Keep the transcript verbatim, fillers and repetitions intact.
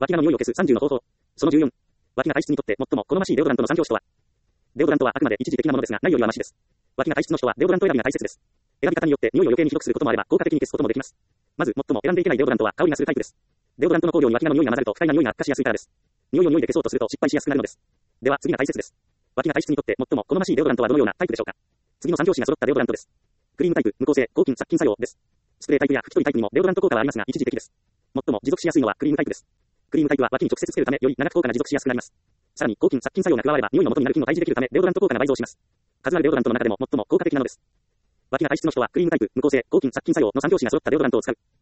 脇がの匂いを消すさんじゅうの方法。そのじゅうよん。脇が体質にとって最も好ましいデオドラントの三拍子とは。デオドラントはあくまで一時的なものですが、ないよりはマシです。脇が体質の人はデオドラント選びが大切です。選び方によって匂いを余計にひどくすることもあれば、効果的に消すこともできます。まず、最も選んでいけないデオドラントは香りがするタイプです。デオドラントの香料に脇がの匂いが混ざると不快な匂いが悪化しやすいからです。匂いを匂いで消そうとすると失敗しやすくなるのです。では、次が大切です。脇が体質にとって最も好ましいデオドラントはどのようなタイプでしょうか。次の三拍子が揃ったデオドラントです。クリームタイプ、無香性、抗菌、殺菌作用です。スプレータイプや拭き取りタイプにもデオドラント効果はありますが、一時的です。最も持続しやすいのはクリームタイプです。クリームタイプは脇に直接つけるため、より長く効果が持続しやすくなります。さらに、抗菌、殺菌作用が加われば、匂いの元になる菌を退治できるため、デオドラント効果が倍増します。数あるデオドラントの中でも最も効果的なのです。脇が体質の人はクリームタイプ、無香性、抗菌、殺菌作用の三拍子が揃ったデオドラントを使う。